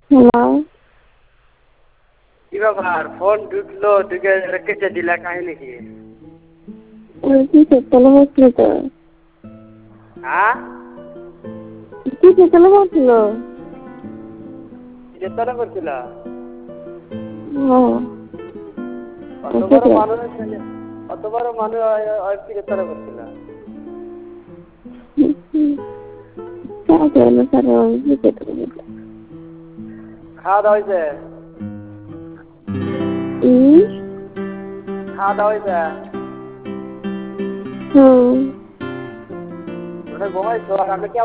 Hello. কি ব্যাপার phone ঢুকলো ঢুকে কেটে দিলা কাহিনী কি? কিসের তলে বসছিল তো? হ্যাঁ কিসের তলে বসছিল? কিসের তলে করছিল? অত বড় মানুষ কিসের তলে করছিল? খাওয়া দাওয়া হয়েছে? খাওয়া দাওয়া হয়েছে? ঘুমাইছো আর আমি